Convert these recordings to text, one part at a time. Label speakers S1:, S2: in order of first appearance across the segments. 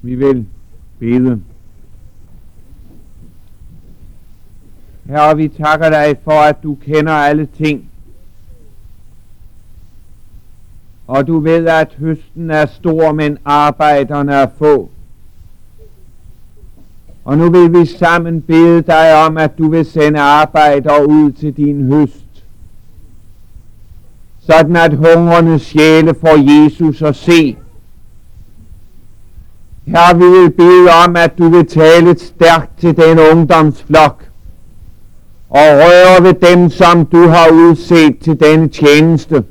S1: Vi vil bede. Herre, vi takker dig for, at du kender alle ting. Og du ved, at høsten er stor, men arbejderne er få. Og nu vil vi sammen bede dig om, at du vil sende arbejdere ud til din høst. Sådan at hungrende sjæle får Jesus at se. Herre, vi vil bede om, at du vil tale stærkt til den ungdomsflok, og røre ved dem, som du har udset til denne tjeneste.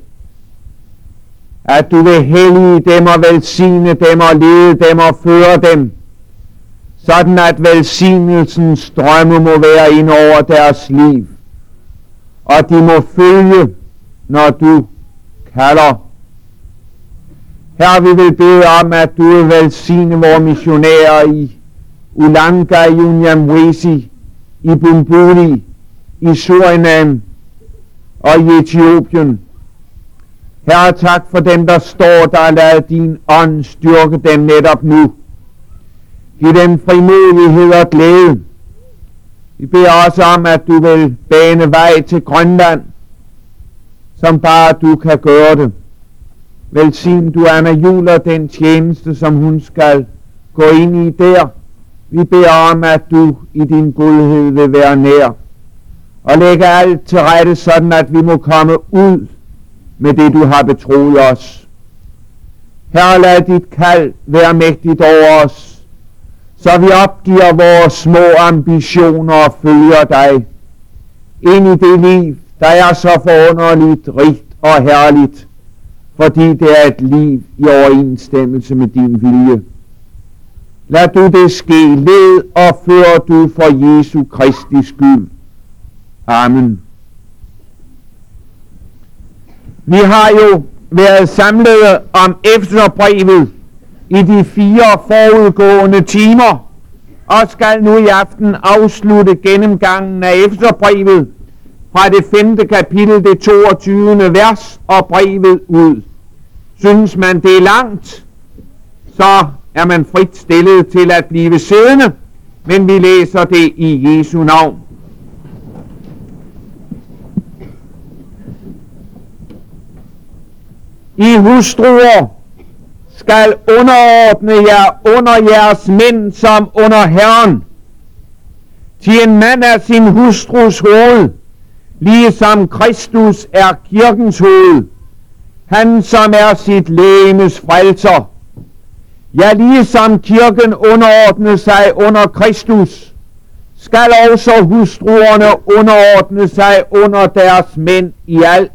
S1: At du vil hellige dem og velsigne dem og lede dem og føre dem, sådan at velsignelsens strømme må være ind over deres liv, og de må følge, når du kalder. Herre, vi vil bede om, at du vil velsigne vores missionærer i Ulanga, i Unyamwezi, i Bumbuli, i Surinam og i Etiopien. Herre, tak for dem, der står der. Lad din ånd styrke dem netop nu. Giv dem frimodighed og glæde. Vi beder også om, at du vil bane vej til Grønland, som bare du kan gøre det. Velsign du Anna Juler den tjeneste, som hun skal gå ind i der. Vi beder om, at du i din godhed vil være nær. Og lægge alt til rette, sådan at vi må komme ud med det, du har betroet os. Herre, lad dit kald være mægtigt over os, så vi opgiver vores små ambitioner og følger dig ind i det liv, der er så forunderligt, rigt og herligt, fordi det er et liv i overensstemmelse med din vilje. Lad du det ske, led og før du for Jesu Kristi skyld. Amen. Vi har jo været samlet om Efeserbrevet i de 4 forudgående timer, og skal nu i aften afslutte gennemgangen af Efeserbrevet fra det 5. kapitel, det 22. vers og brevet ud. Synes man det er langt, så er man frit stillet til at blive siddende, men vi læser det i Jesu navn. I hustruer skal underordne jer under jeres mænd som under Herren. Til en mand er sin hustrus hoved, ligesom Kristus er kirkens hoved, han som er sit legemes frelser. Ja, ligesom kirken underordne sig under Kristus, skal også hustruerne underordne sig under deres mænd i alt.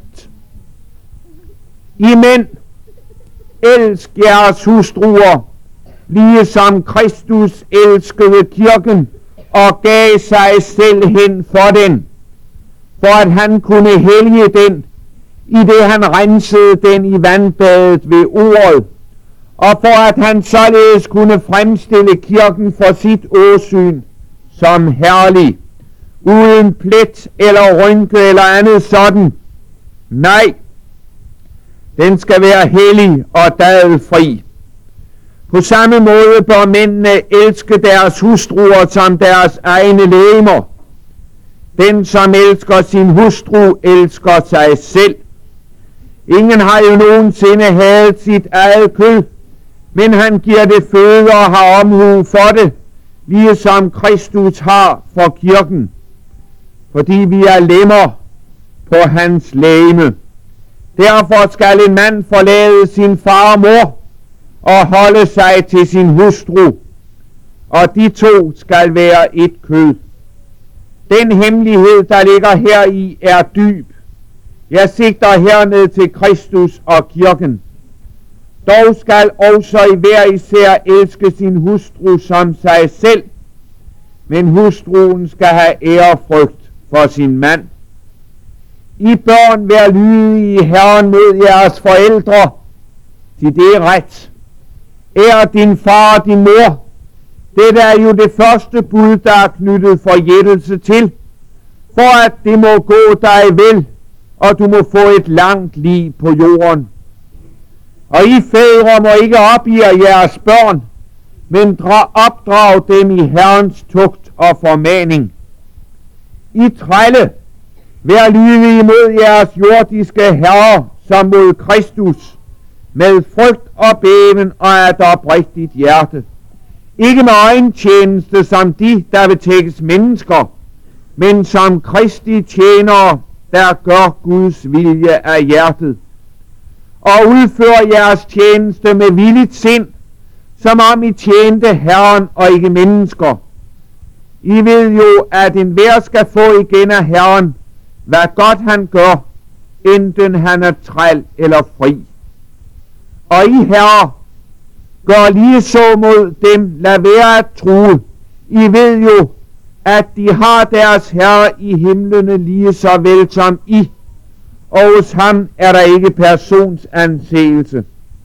S1: I mænd, elsk jeres hustruer, ligesom Kristus elskede kirken og gav sig selv hen for den, for at han kunne hellige den, i det han rensede den i vandbadet ved ordet, og for at han således kunne fremstille kirken for sit åsyn som herlig, uden plet eller rynke eller andet sådan. Nej, den skal være hellig og dadelfri. På samme måde bør mændene elske deres hustruer som deres egne legemer. Den, som elsker sin hustru, elsker sig selv. Ingen har jo nogensinde hadet sit eget kød, men han giver det føde og har omhu for det, ligesom Kristus har for kirken, fordi vi er lemmer på hans legeme. Derfor skal en mand forlade sin far og mor og holde sig til sin hustru, og de to skal være et kød. Den hemmelighed, der ligger her i, er dyb. Jeg sigter herned til Kristus og kirken. Dog skal også i hver især elske sin hustru som sig selv, men hustruen skal have ærefrygt for sin mand. I børn, vær lydige i Herren mod jeres forældre, til det er ret. Ær din far og din mor. Dette er jo det første bud, der er knyttet forjættelse til, for at det må gå dig vel, og du må få et langt liv på jorden. Og I fædre må ikke opgive jeres børn, men opdrag dem i Herrens tugt og formaning. I trælle, vær lydige mod jeres jordiske herrer som mod Kristus, med frygt og bæven og et oprigtigt hjerte. Ikke med øjentjeneste som de, der vil tækkes mennesker, men som Kristi tjenere, der gør Guds vilje af hjertet. Og udfør jeres tjeneste med villigt sind, som om I tjente Herren og ikke mennesker. I ved jo, at enhver skal få igen af Herren, hvad godt han gør, enten han er træl eller fri. Og I herrer, gør lige så mod dem, lad være at true. I ved jo, at de har deres herre i himlene lige så vel som I, og hos ham er der ikke persons anseelse.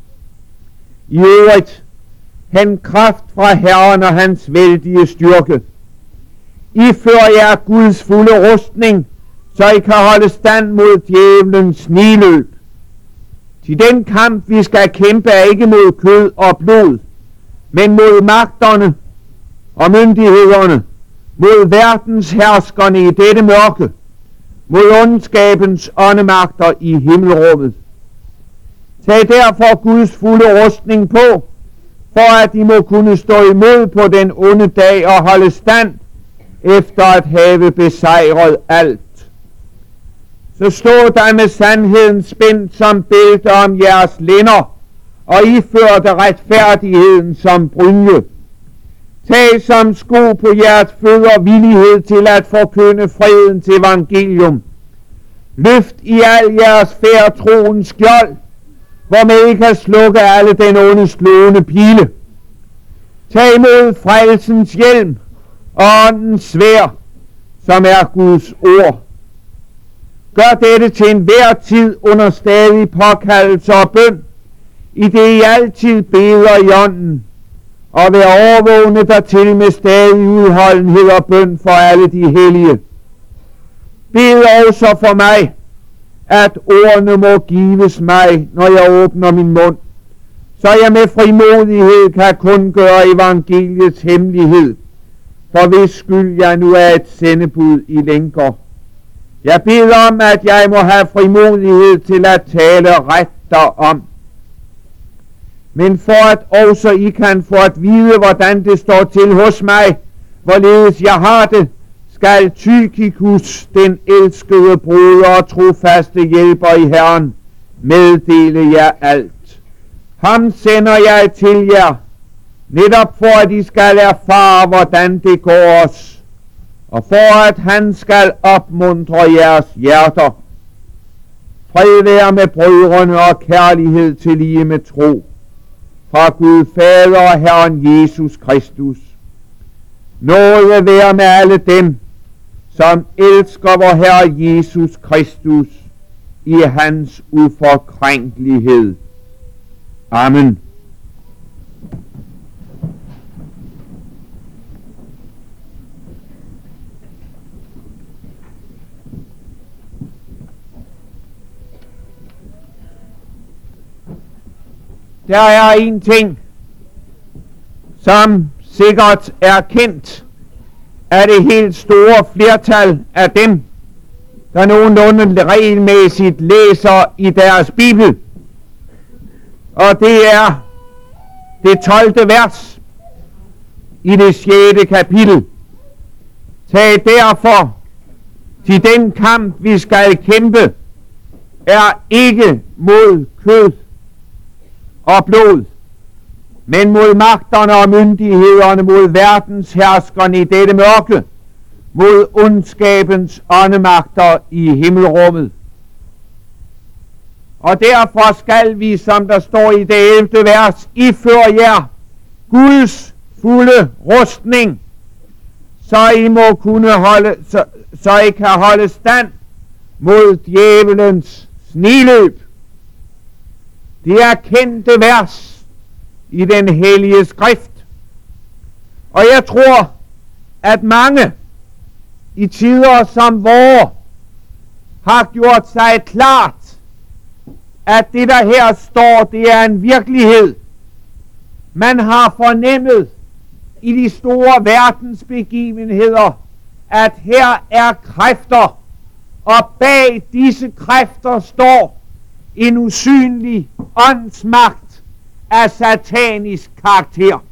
S1: I øvrigt, hent kraft fra Herren og hans vældige styrke. I fører jer Guds fulde rustning, så I kan holde stand mod djævelens sniløb. Til den kamp vi skal kæmpe er ikke mod kød og blod, men mod magterne og myndighederne, mod verdens herskerne i dette mørke, mod ondskabens åndemagter i himmelrummet. Tag derfor Guds fulde rustning på, for at I må kunne stå imod på den onde dag og holde stand, efter at have besejret alt. Så stå der med sandheden spændt som bælte om jeres lænder, og iførte retfærdigheden som brynje. Tag som sko på jeres fødder villighed til at forkynde fredens evangelium. Løft i al jeres færd troens skjold, hvormed I kan slukke alle den onde slående pile. Tag imod frelsens hjelm og åndens sværd, som er Guds ord. Gør dette til enhver tid under stadig påkaldelse og bøn, i det I altid beder i ånden, og vær overvågne dertil med stadig udholdenhed og bøn for alle de hellige. Bed også for mig, at ordene må gives mig, når jeg åbner min mund, så jeg med frimodighed kan kun gøre evangeliets hemmelighed, for hvis skyld jeg nu er et sendebud i lænker. Jeg beder om, at jeg må have frimodighed til at tale ret derom. Men for at også I kan få at vide, hvordan det står til hos mig, hvorledes jeg har det, skal Tykikus, den elskede broder og trofaste hjælper i Herren, meddele jer alt. Ham sender jeg til jer, netop for at I skal erfare, hvordan det går os, og for at han skal opmuntre jeres hjerter. Fred være med brødrene og kærlighed til lige med tro, fra Gud Fader og Herren Jesus Kristus. Nåde være med alle dem, som elsker vor Herre Jesus Kristus i hans uforkrænkelighed. Amen. Der er en ting, som sikkert er kendt af det helt store flertal af dem, der nogenlunde regelmæssigt læser i deres bibel. Og det er det 12. vers i det 6. kapitel. Tag derfor til den kamp, vi skal kæmpe, er ikke mod kød og blod, men mod magterne og myndighederne, mod verdens herskerne i dette mørke, mod ondskabens åndemagter i himmelrummet. Og derfor skal vi, som der står i det 11. vers, iføre jer Guds fulde rustning, så I må kunne så I kan holde stand mod djævelens sniløb. Det er kendte vers i den hellige skrift. Og jeg tror, at mange i tider som vore har gjort sig klart, at det der her står, det er en virkelighed. Man har fornemmet i de store verdensbegivenheder, at her er kræfter, og bag disse kræfter står en usynlig åndsmagt af satanisk karakter.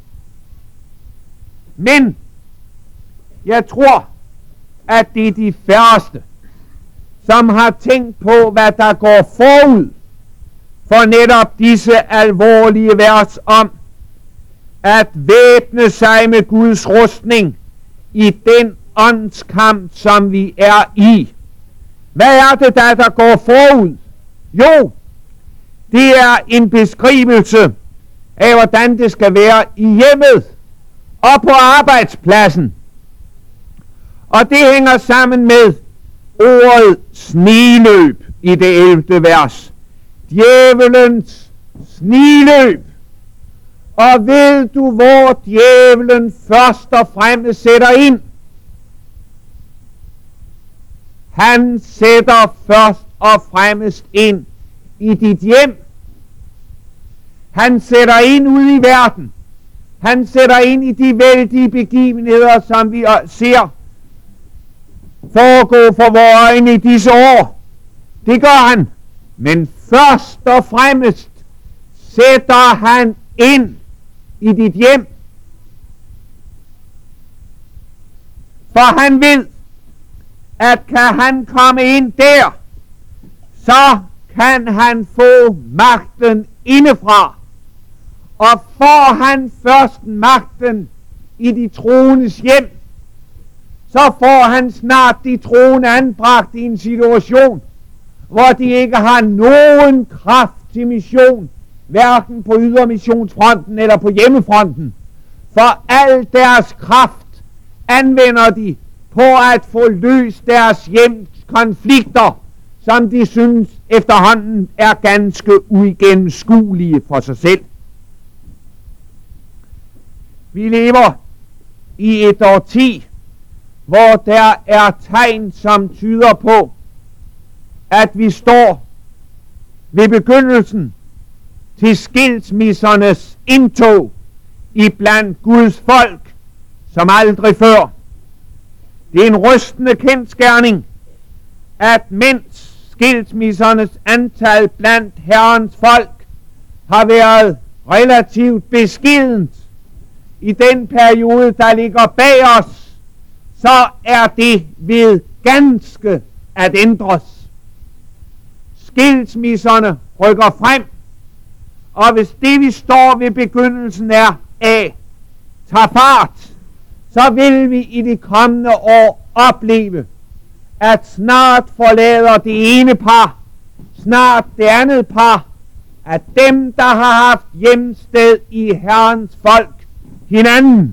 S1: Men jeg tror, at det er de færreste, som har tænkt på, hvad der går forud for netop disse alvorlige vers om at væbne sig med Guds rustning i den åndskamp, som vi er i. Hvad er det der går forud? Jo, det er en beskrivelse af, hvordan det skal være i hjemmet og på arbejdspladsen. Og det hænger sammen med ordet sniløb i det 11. vers. Djævelens sniløb. Og ved du, hvor djævelen først og fremmest sætter ind? Han sætter først og fremmest ind i dit hjem. Han sætter ind ude i verden. Han sætter ind i de vældige begivenheder, som vi ser foregå for vores øjne i disse år. Det gør han. Men først og fremmest sætter han ind i dit hjem. For han ved, at kan han komme ind der, så kan han få magten indefra. Og får han først magten i de troendes hjem, så får han snart de troende anbragt i en situation, hvor de ikke har nogen kraft til mission, hverken på ydermissionsfronten eller på hjemmefronten. For al deres kraft anvender de på at få løst deres hjems konflikter, som de synes efterhånden er ganske uigennemskuelige for sig selv. Vi lever i et årti, hvor der er tegn, som tyder på, at vi står ved begyndelsen til skilsmissernes indtog i blandt Guds folk som aldrig før. Det er en rystende kendsgerning, at mens skilsmissernes antal blandt Herrens folk har været relativt beskedent i den periode, der ligger bag os, så er det ved ganske at ændres. Skilsmisserne rykker frem, og hvis det vi står ved begyndelsen af tager fart, så vil vi i de kommende år opleve, at snart forlader det ene par, snart det andet par, at dem, der har haft hjemsted i Herrens folk, hinanden.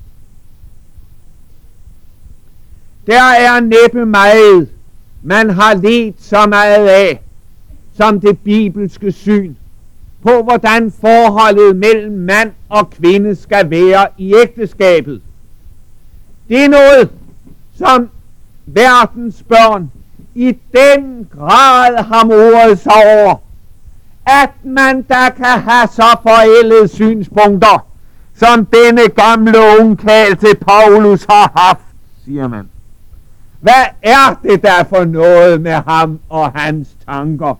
S1: Der er næppe meget, man har ledt så meget af, som det bibelske syn på, hvordan forholdet mellem mand og kvinde skal være i ægteskabet. Det er noget, som verdens børn i den grad har moret sig over, at man der kan have så forældede synspunkter, som denne gamle ungkarl til Paulus har haft, siger man. Hvad er det der for noget med ham og hans tanker?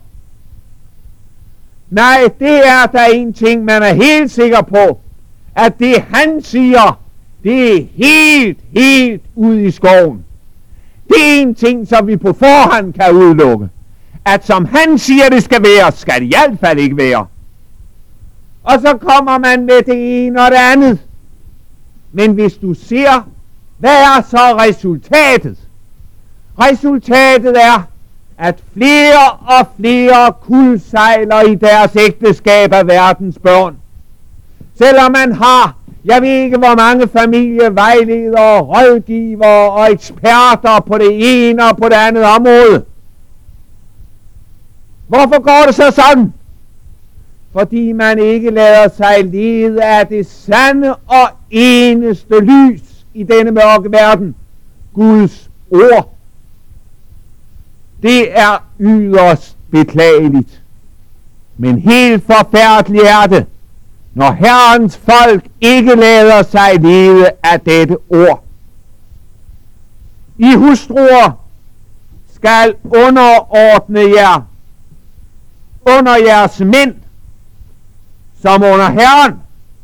S1: Nej, det er der en ting, man er helt sikker på, at det han siger, det er helt ude i skoven. Det er en ting, som vi på forhånd kan udelukke. At som han siger, det skal være, skal det i hvert fald ikke være. Og så kommer man med det ene og det andet. Men hvis du ser, hvad er så resultatet? Resultatet er, at flere og flere kuldsejler i deres ægteskab af verdens børn. Selvom man har, jeg ved ikke hvor mange familievejledere, rådgivere og eksperter på det ene og på det andet område. Hvorfor går det så sådan? Fordi man ikke lader sig lede af det sande og eneste lys i denne mørke verden. Guds ord. Det er yderst beklageligt. Men helt forfærdeligt er det, når Herrens folk ikke lader sig lede af dette ord. I hustruer skal underordne jer under jeres mænd, som under Herren.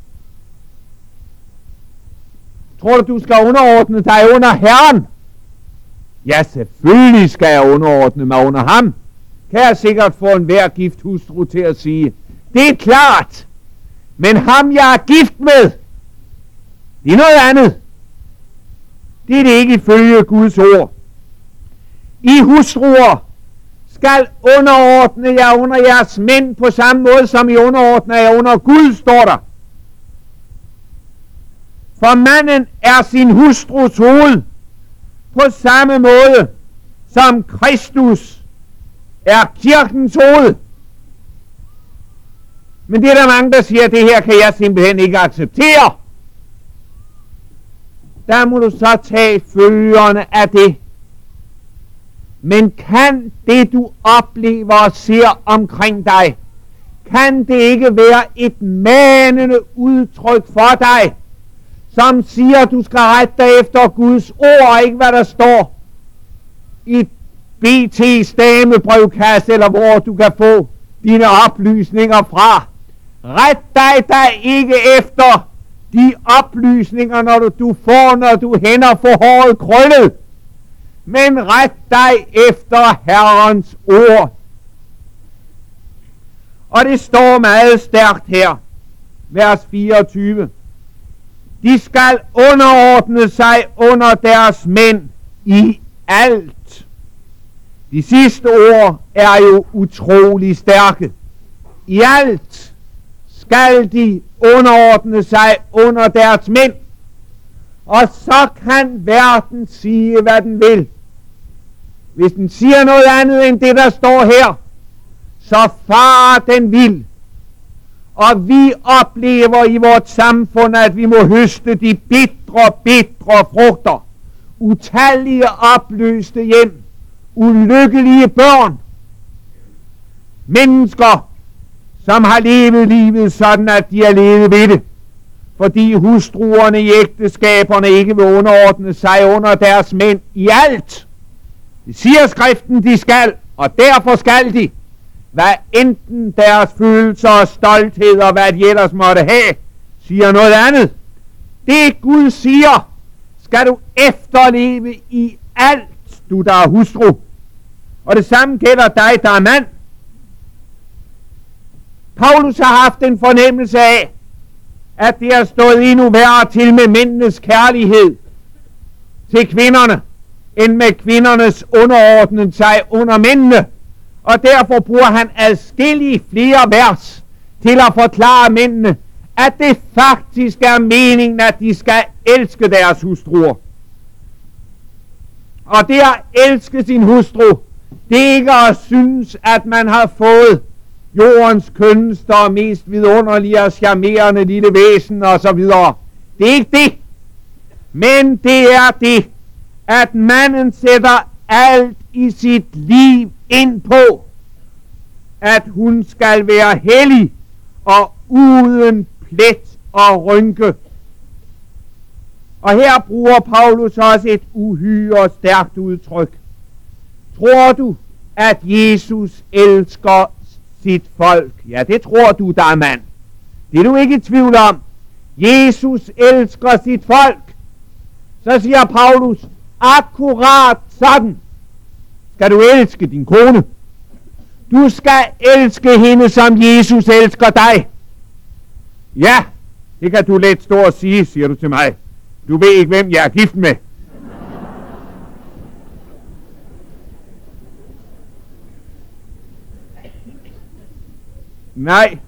S1: Tror du skal underordne dig under Herren? Ja, selvfølgelig skal jeg underordne mig under ham, kan jeg sikkert få en hver gift hustru til at sige. Det er klart, men ham jeg er gift med, det er noget andet. Det er det ikke ifølge Guds ord. I hustruer skal underordne jer under jeres mænd på samme måde, som I underordner jer under Gud, står der. For manden er sin hustrus hoved, på samme måde som Kristus er kirkens hoved. Men det er der mange, der siger, at det her kan jeg simpelthen ikke acceptere. Der må du så tage følgerne af det. Men kan det, du oplever og ser omkring dig, kan det ikke være et manende udtryk for dig, som siger, at du skal rette dig efter Guds ord, og ikke hvad der står i BT's damebrevkasse, eller hvor du kan få dine oplysninger fra. Ret dig ikke efter de oplysninger, når du får, når du hænder for håret krøllet, men ret dig efter Herrens ord. Og det står meget stærkt her, vers 24. De skal underordne sig under deres mænd i alt. De sidste ord er jo utrolig stærke. I alt skal de underordne sig under deres mænd. Og så kan verden sige, hvad den vil. Hvis den siger noget andet end det, der står her, så farer den vild. Og vi oplever i vort samfund, at vi må høste de bitre frugter. Utallige opløste hjem. Ulykkelige børn. Mennesker, som har levet livet sådan, at de har levet ved det. Fordi hustruerne i ægteskaberne ikke vil underordne sig under deres mænd i alt. Det siger skriften, de skal, og derfor skal de. Hvad enten deres følelser og stolthed og hvad de ellers måtte have, siger noget andet. Det Gud siger, skal du efterleve i alt, du der er hustru. Og det samme gælder dig, der er mand. Paulus har haft en fornemmelse af, at det har stået endnu værre til med mændenes kærlighed til kvinderne, end med kvindernes underordnet sig under mændene. Og derfor bruger han adskillige flere vers til at forklare mændene, at det faktisk er meningen, at de skal elske deres hustruer. Og det at elske sin hustru, det er ikke at synes, at man har fået jordens kønneste og mest vidunderlige og charmerende lille væsen og så videre. Det er ikke det. Men det er det, at manden sætter alt i sit liv ind på, at hun skal være hellig og uden plet og rynke. Og her bruger Paulus også et uhyre stærkt udtryk. Tror du, at Jesus elsker sit folk? Ja, det tror du, der er mand. Det er du ikke i tvivl om. Jesus elsker sit folk. Så siger Paulus, akkurat sådan skal du elske din kone. Du skal elske hende, som Jesus elsker dig. Ja, det kan du let stå og sige, siger du til mig. Du ved ikke, hvem jeg er gift med. Nej.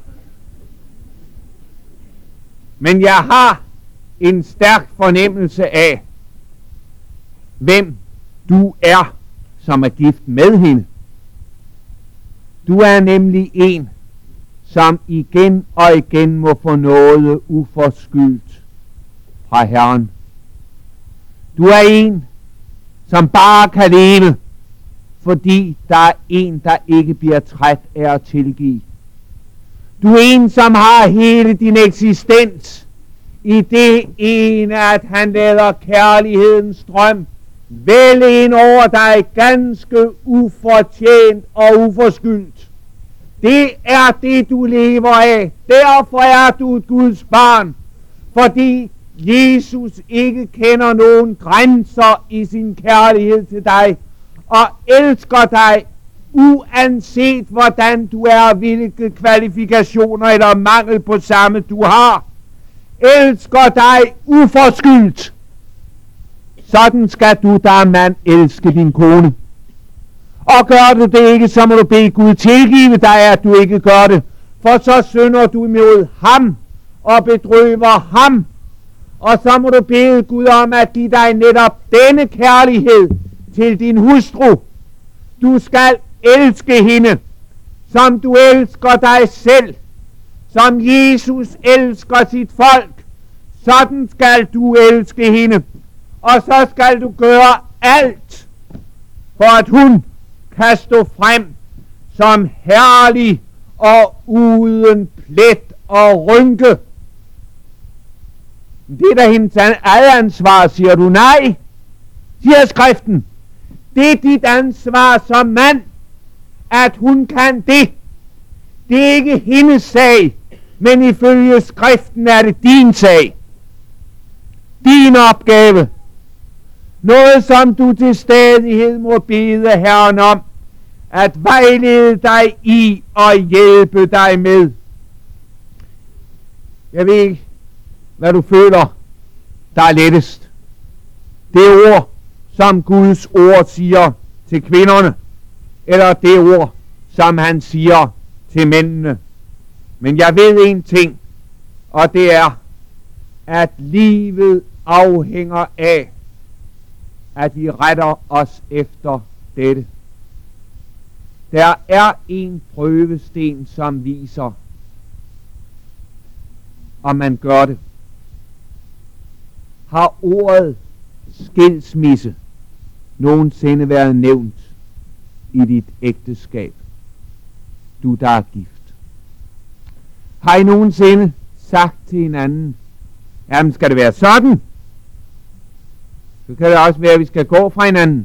S1: Men jeg har en stærk fornemmelse af, hvem du er, som er gift med hende. Du er nemlig en, som igen og igen må få noget uforskyldt fra Herren. Du er en, som bare kan leve, fordi der er en, der ikke bliver træt af at tilgive. Du er en, som har hele din eksistens i det ene, at han lader kærlighedens strøm vælge ind over dig ganske ufortjent og uforskyldt. Det er det, du lever af. Derfor er du et Guds barn, fordi Jesus ikke kender nogen grænser i sin kærlighed til dig, og elsker dig, uanset hvordan du er, hvilke kvalifikationer eller mangel på samme du har. Elsker dig uforskyldt. Sådan skal du, der er mand, elske din kone. Og gør du det ikke, så må du bede Gud tilgive dig, at du ikke gør det. For så synder du imod ham og bedrøver ham. Og så må du bede Gud om at give dig netop denne kærlighed til din hustru. Du skal elske hende, som du elsker dig selv. Som Jesus elsker sit folk. Sådan skal du elske hende. Og så skal du gøre alt, for at hun kan stå frem som herlig og uden plet og rynke. Det er da hendes eget ansvar, siger du. Nej, siger skriften. Det er dit ansvar som mand, at hun kan det. Det er ikke hendes sag, men ifølge skriften er det din sag. Din opgave. Noget, som du til stadighed må bede Herren om, at vejlede dig i og hjælpe dig med. Jeg ved ikke, hvad du føler, der er lettest. Det ord, som Guds ord siger til kvinderne, eller det ord, som han siger til mændene. Men jeg ved en ting, og det er, at livet afhænger af, at vi retter os efter dette. Der er en prøvesten, som viser, om man gør det. Har ordet skilsmisse nogensinde været nævnt i dit ægteskab? Du, der er gift. Har I nogensinde sagt til hinanden, jamen skal det være sådan? Så kan det også være, at vi skal gå fra hinanden.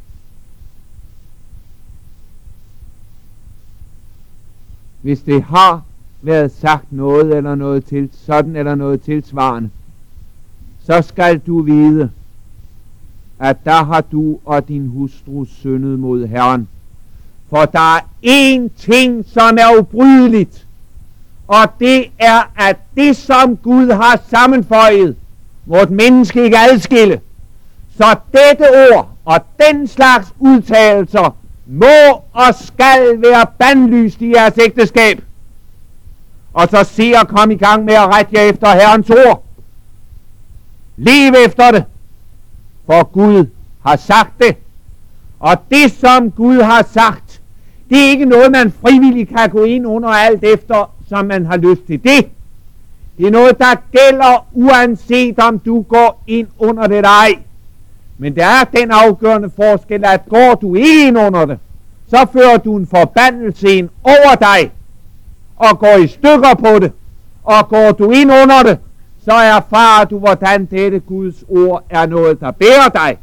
S1: Hvis det har været sagt noget eller noget til sådan eller noget tilsvarende, så skal du vide, at der har du og din hustru syndet mod Herren. For der er én ting, som er ubrydeligt, og det er, at det, som Gud har sammenføjet, må et menneske ikke adskille. Så dette ord og den slags udtalelser må og skal være bandlyst i jeres ægteskab. Og så se at komme i gang med at rette jer efter Herrens ord. Lev efter det, for Gud har sagt det. Og det, som Gud har sagt, det er ikke noget, man frivilligt kan gå ind under alt efter, som man har lyst til det. Det er noget, der gælder, uanset om du går ind under det eller ej. Men der er den afgørende forskel, at går du ikke ind under det, så fører du en forbandelse ind over dig, og går i stykker på det. Og går du ind under det, så erfarer du, hvordan dette Guds ord er noget, der bærer dig.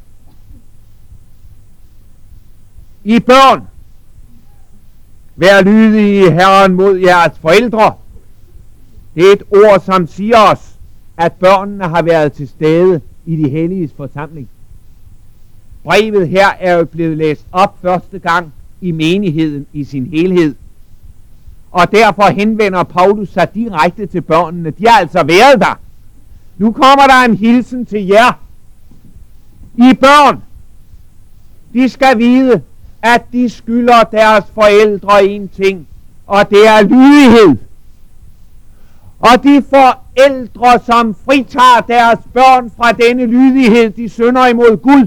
S1: I børn, vær lydige Herren mod jeres forældre. Det er et ord, som siger os, at børnene har været til stede i de helliges forsamling. Brevet her er jo blevet læst op første gang i menigheden i sin helhed. Og derfor henvender Paulus sig direkte til børnene. De har altså været der. Nu kommer der en hilsen til jer. I børn, de skal vide, at de skylder deres forældre en ting, og det er lydighed. Og de forældre, som fritager deres børn fra denne lydighed, de synder imod Gud.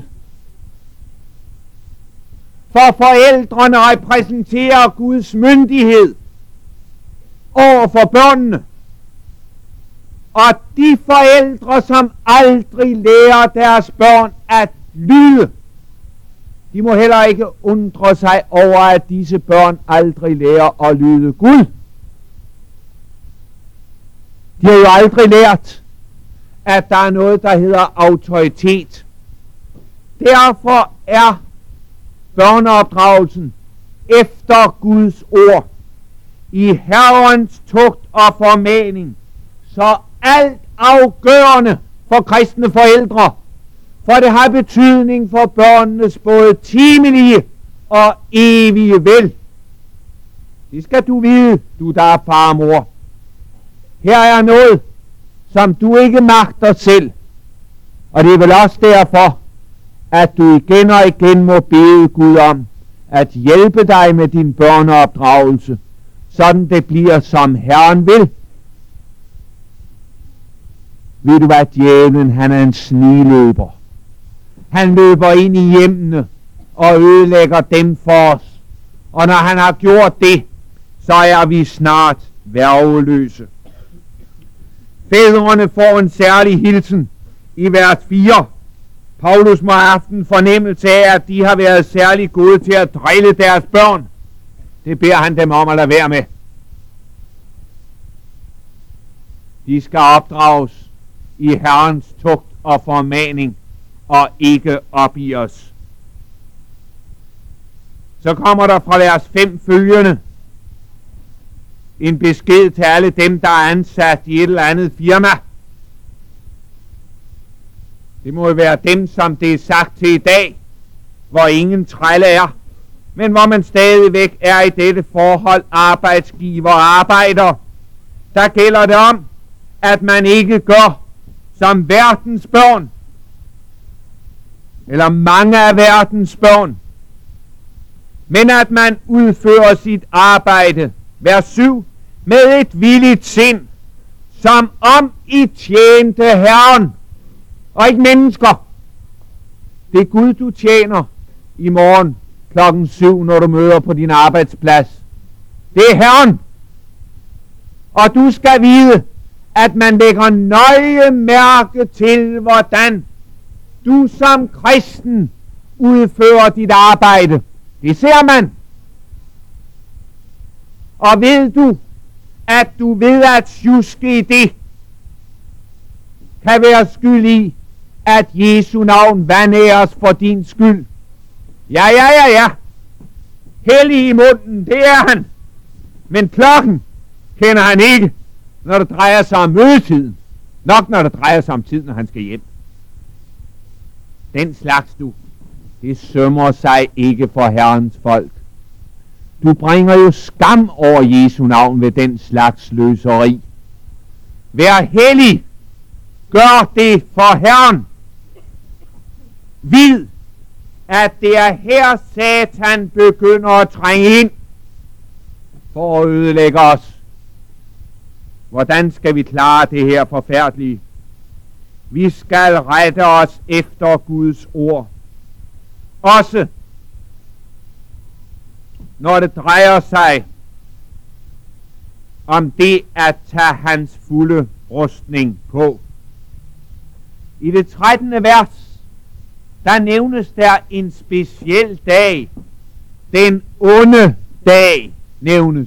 S1: For forældrene repræsenterer Guds myndighed over for børnene. Og de forældre, som aldrig lærer deres børn at lyde, de må heller ikke undre sig over, at disse børn aldrig lærer at lyde Gud. De har jo aldrig lært, at der er noget, der hedder autoritet. Derfor er børneopdragelsen efter Guds ord i Herrens tugt og formaning så alt afgørende for kristne forældre, for det har betydning for børnenes både timelige og evige vel. Det skal du vide, du der er far og mor. Her er noget, som du ikke magter selv, og det er vel også derfor, at du igen og igen må bede Gud om at hjælpe dig med din børneopdragelse, sådan det bliver som Herren vil. Ved du hvad, djævlen, han er en sniløber. Han løber ind i hjemmene og ødelægger dem for os. Og når han har gjort det, så er vi snart værgeløse. Fædrene får en særlig hilsen i vers 4. Paulus må have haft en fornemmelse af, at de har været særlig gode til at drille deres børn. Det beder han dem om at lade være med. De skal opdrages i Herrens tugt og formaning, og ikke op i os. Så kommer der fra vers 5 følgende en besked til alle dem, der er ansat i et eller andet firma. Det må jo være dem, som det er sagt til i dag, hvor ingen trælle er, men hvor man stadigvæk er i dette forhold arbejdsgiver og arbejder. Der gælder det om, at man ikke gør som verdens børn, eller mange af verdens børn, men at man udfører sit arbejde, vers 7, med et villigt sind, som om I tjente Herren, og ikke mennesker. Det er Gud, du tjener i morgen klokken 7, når du møder på din arbejdsplads. Det er Herren. Og du skal vide, at man lægger nøje mærke til, hvordan du som kristen udfører dit arbejde. Det ser man. Og ved du, at du ved at sjuske i det, kan være skyld i, at Jesu navn vandæres for din skyld. Ja. Hellig i munden, det er han. Men klokken kender han ikke, når det drejer sig om mødetiden. Nok når det drejer sig om tiden, når han skal hjem. Den slags du, det sømmer sig ikke for Herrens folk. Du bringer jo skam over Jesu navn ved den slags løseri. Vær hellig. Gør det for Herren. Vid, at det er her Satan begynder at trænge ind for at ødelægge os. Hvordan skal vi klare det her forfærdelige? Vi skal rette os efter Guds ord. Også når det drejer sig om det at tage hans fulde rustning på. I det 13. vers, der nævnes der en speciel dag. Den onde dag nævnes.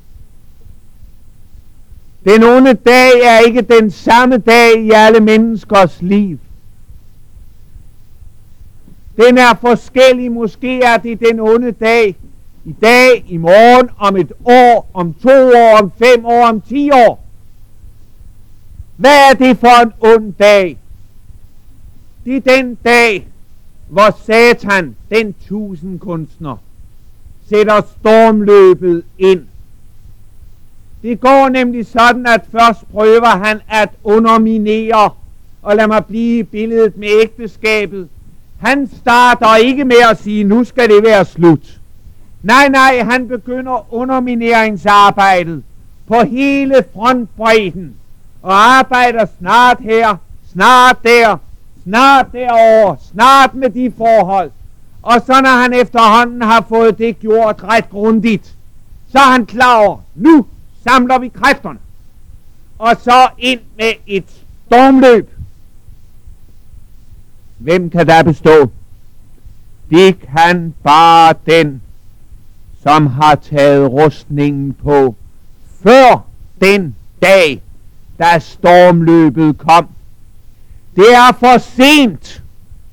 S1: Den onde dag er ikke den samme dag i alle menneskers liv. Den er forskellig. Måske er det den onde dag i dag, i morgen, om et år, om 2 år, om 5 år, om 10 år. Hvad er det for en ond dag? Det er den dag, hvor Satan, den tusindkunstner, sætter stormløbet ind. Det går nemlig sådan, at først prøver han at underminere, og lad mig blive i billedet med ægteskabet. Han starter ikke med at sige, nu skal det være slut. Nej, han begynder undermineringsarbejdet på hele frontbredden, og arbejder snart her, snart der, snart derovre, snart med de forhold. Og så når han efterhånden har fået det gjort ret grundigt, så er han klar over, nu samler vi kræfterne, og så ind med et stormløb. Hvem kan der bestå? Det kan bare den, som har taget rustningen på før den dag, da stormløbet kom. Det er for sent.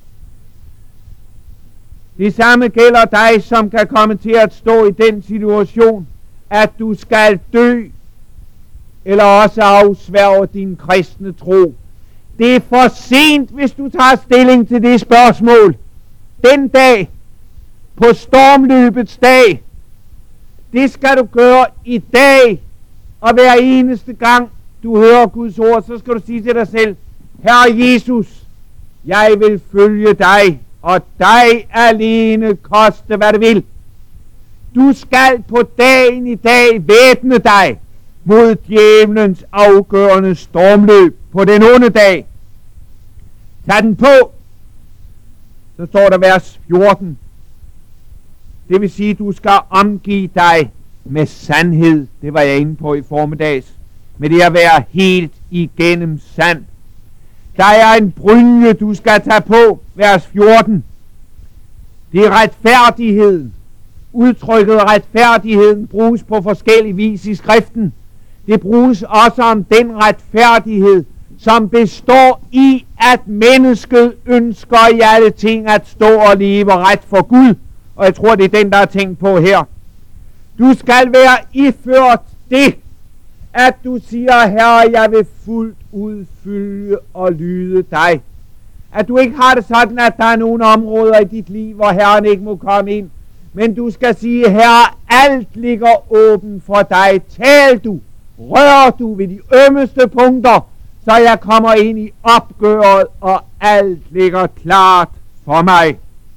S1: Det samme gælder dig, som kan komme til at stå i den situation, at du skal dø, eller også afsværge din kristne tro. Det er for sent, hvis du tager stilling til det spørgsmål. Den dag, på stormløbets dag, det skal du gøre i dag, og hver eneste gang, du hører Guds ord, så skal du sige til dig selv, Herre Jesus, jeg vil følge dig, og dig alene koste, hvad det vil. Du skal på dagen i dag væbne dig mod djævelens afgørende stormløb på den onde dag. Tag den på. Så står der vers 14. Det vil sige, at du skal omgive dig med sandhed. Det var jeg inde på i formiddags. Med det at være helt igennem sand. Der er en brynje, du skal tage på. Vers 14. Det er retfærdigheden. Udtrykket retfærdigheden bruges på forskellig vis i skriften. Det bruges også om den retfærdighed, som består i, at mennesket ønsker i alle ting at stå og leve ret for Gud. Og jeg tror, det er den, der er tænkt på her. Du skal være iført det, at du siger, Herre, jeg vil fuldt ud følge og lyde dig. At du ikke har det sådan, at der er nogle områder i dit liv, hvor Herren ikke må komme ind. Men du skal sige, Herre, alt ligger åben for dig. Tal du, rør du ved de ømmeste punkter, så jeg kommer ind i opgøret, og alt ligger klart for mig.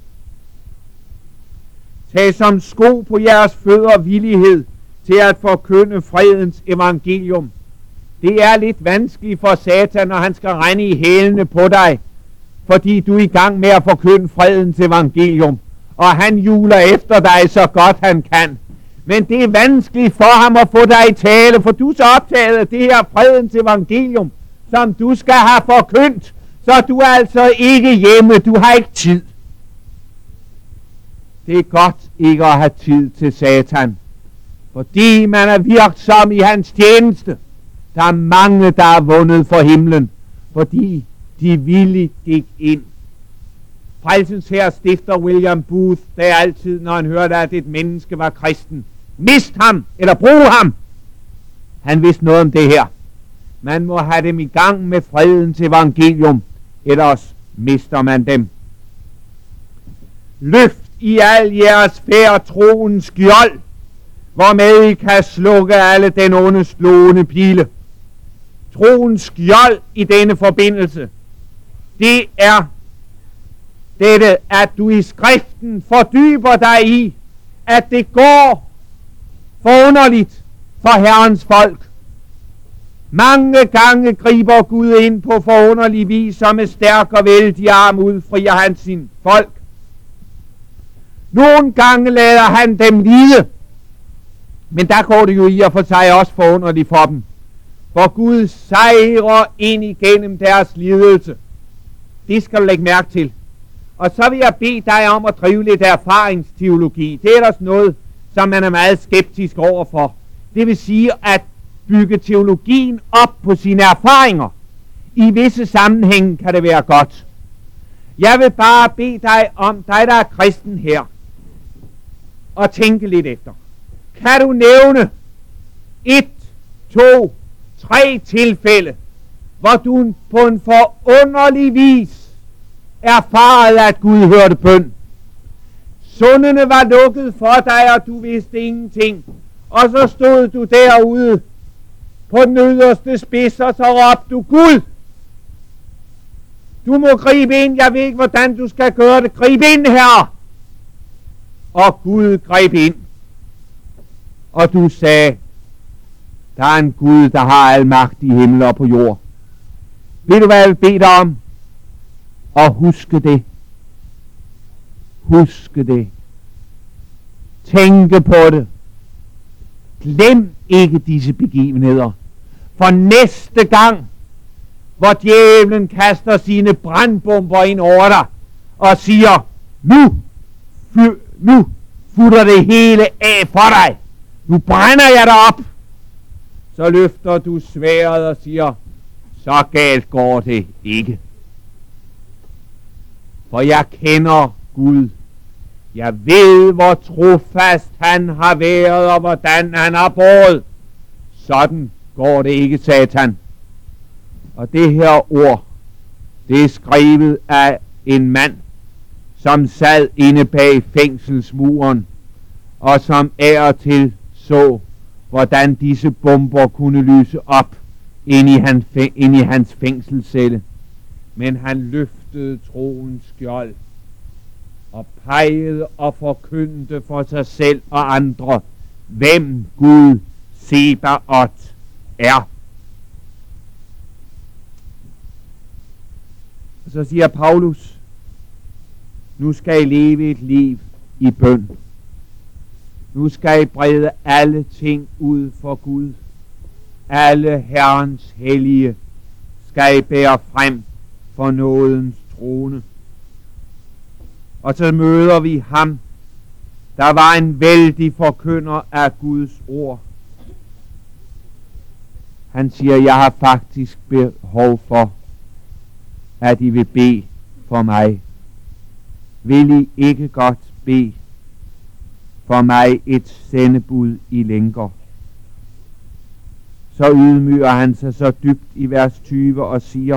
S1: Tag som sko på jeres fødder villighed til at forkynde fredens evangelium. Det er lidt vanskeligt for Satan, når han skal rende i hælene på dig, fordi du er i gang med at forkynde fredens evangelium, og han juler efter dig så godt han kan. Men det er vanskeligt for ham at få dig i tale, for du er så optaget af det her fredens evangelium, som du skal have forkyndt, så du er altså ikke hjemme, du har ikke tid. Det er godt ikke at have tid til Satan, fordi man er virksom i hans tjeneste. Der er mange, der er vundet for himlen, fordi de villigt gik ind. Frelsens Herre stifter William Booth, det er altid, når han hørte, at et menneske var kristen. Mist ham, eller brug ham. Han vidste noget om det her. Man må have dem i gang med fredens evangelium, ellers mister man dem. Løft i al jeres færd troens skjold, hvormed I kan slukke alle den onde slående pile. Troens skjold i denne forbindelse, det er dette, at du i skriften fordyber dig i, at det går forunderligt for Herrens folk. Mange gange griber Gud ind på forunderlig vis, og med stærk og vældig arm udfrier han sin folk. Nogle gange lader han dem lide, men der går det jo i og for sig også forunderligt for dem. For Gud sejrer ind igennem deres lidelse. Det skal du lægge mærke til. Og så vil jeg bede dig om at drive lidt erfaringsteologi. Det er ellers noget, som man er meget skeptisk overfor. Det vil sige at bygge teologien op på sine erfaringer. I visse sammenhænge kan det være godt. Jeg vil bare bede dig om, dig der er kristen her, og tænke lidt efter. Kan du nævne 1, 2, 3 tilfælde, hvor du på en forunderlig vis erfarede, at Gud hørte bøn? Sundene var lukket for dig, og du vidste ingenting. Og så stod du derude på den yderste spids, og så råbte du, Gud, du må gribe ind, jeg ved ikke, hvordan du skal gøre det. Grib ind, Herre. Og Gud greb ind. Og du sagde, der er en Gud, der har al magt i himmel og på jord. Ved du, hvad jeg vil bede dig om? Og huske det. Huske det. Tænke på det. Glem ikke disse begivenheder. For næste gang, hvor djævlen kaster sine brandbomber ind over dig, og siger, nu futter det hele af for dig. Nu brænder jeg dig op. Så løfter du sværdet og siger, så galt går det ikke. For jeg kender Gud. Jeg ved, hvor trofast han har været, og hvordan han har båret. Sådan går det ikke, Satan. Og det her ord, det er skrevet af en mand, som sad inde bag fængselsmuren, og som af og til så, hvordan disse bomber kunne lyse op ind i hans fængselscelle. Men han løftede troens skjold og pegede og forkyndte for sig selv og andre, hvem Gud Sebaot er. Og så siger Paulus, nu skal I leve et liv i bøn. Nu skal I brede alle ting ud for Gud. Alle Herrens hellige skal I bære frem for nådens trone. Og så møder vi ham, der var en vældig forkynder af Guds ord. Han siger, jeg har faktisk behov for, at I vil bede for mig. Vil I ikke godt bede for mig, et sendebud i lænker? Så ydmyger han sig så dybt i vers 20 og siger,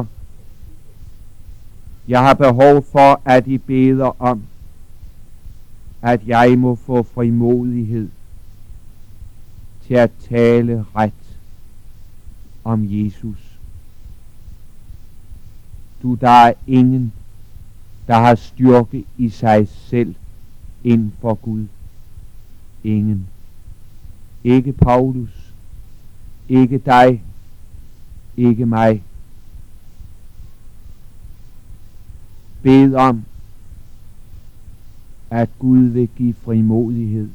S1: jeg har behov for, at I beder om, at jeg må få frimodighed til at tale ret om Jesus. Der er ingen, der har styrke i sig selv inden for Gud. Ingen. Ikke Paulus. Ikke dig. Ikke mig. Bed om, at Gud vil give frimodighed.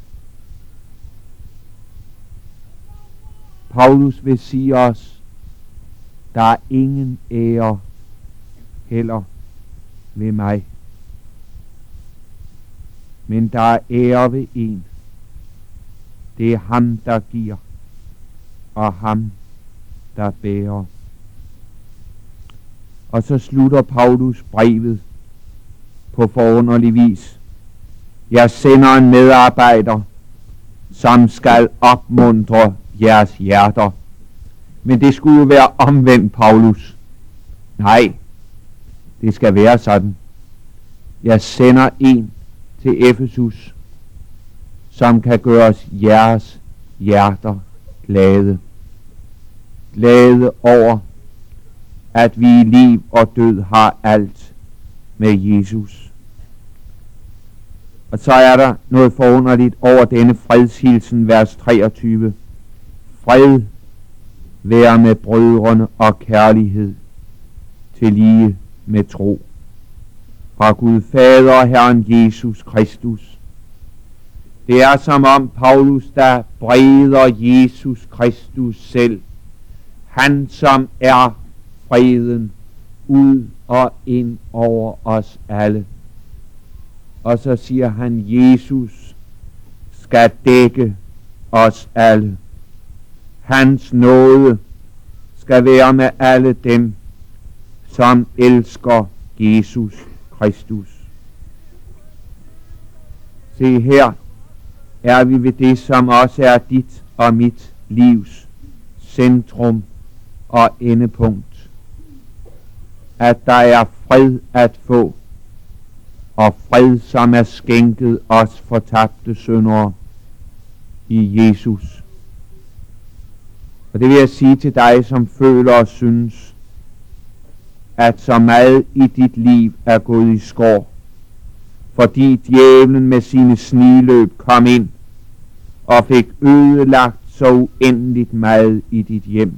S1: Paulus vil sige os, der er ingen ære heller ved mig, men der er ære ved en. Det er ham, der giver, og ham, der bærer. Og så slutter Paulus brevet på forunderlig vis. Jeg sender en medarbejder, som skal opmuntre jeres hjerter. Men det skulle jo være omvendt, Paulus. Nej, det skal være sådan. Jeg sender en til Efesus, som kan gøre os jeres hjerter glade. Glade over, at vi i liv og død har alt med Jesus. Og så er der noget forunderligt over denne fredshilsen, vers 23. Fred være med brødrene og kærlighed til lige med tro. Fra Gud Fader og Herren Jesus Kristus. Det er som om Paulus, der breder Jesus Kristus selv. Han, som er freden, ud og ind over os alle. Og så siger han, Jesus skal dække os alle. Hans nåde skal være med alle dem, som elsker Jesus Kristus. Se, her er vi ved det, som også er dit og mit livs centrum og endepunkt. At der er fred at få, og fred, som er skænket os fortabte syndere i Jesus. Og det vil jeg sige til dig, som føler og synes, at så meget i dit liv er gået i skår, fordi djævlen med sine sniløb kom ind og fik ødelagt så uendeligt meget i dit hjem.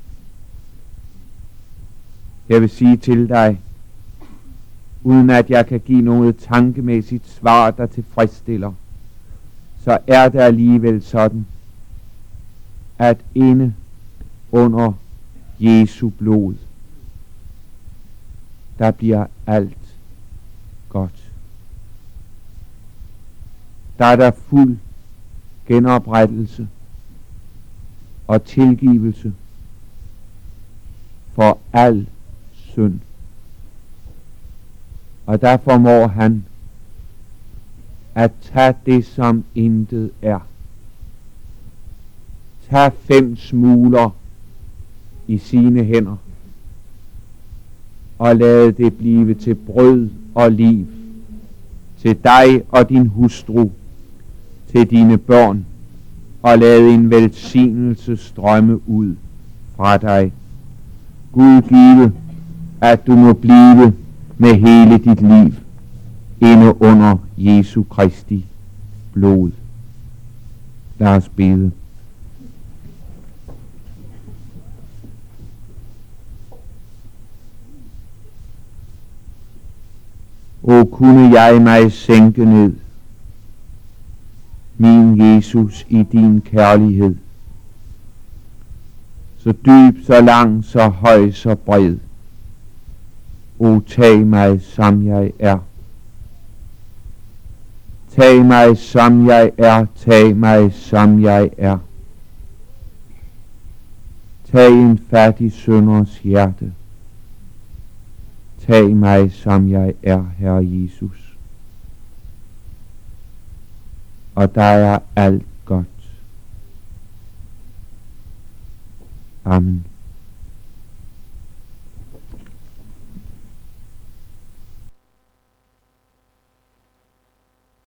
S1: Jeg vil sige til dig, uden at jeg kan give noget tankemæssigt svar, der tilfredsstiller, så er det alligevel sådan, at inde under Jesu blod, der bliver alt godt. Der er der fuld genoprettelse og tilgivelse. for al synd. Og der formår han at tage det, som intet er. Tag 5 smuler i sine hænder, og lad det blive til brød og liv, til dig og din hustru, til dine børn, og lad en velsignelse strømme ud fra dig. Gud give, at du må blive med hele dit liv inde under Jesu Kristi blod. Lad os bede. O kunne jeg mig sænke ned, min Jesus, i din kærlighed, så dyb, så lang, så høj, så bred. O tag mig, som jeg er. Tag mig, som jeg er. Tag mig, som jeg er. Tag en fattig synders hjerte. Tag mig, som jeg er, Herre Jesus. Og der er alt godt. Amen.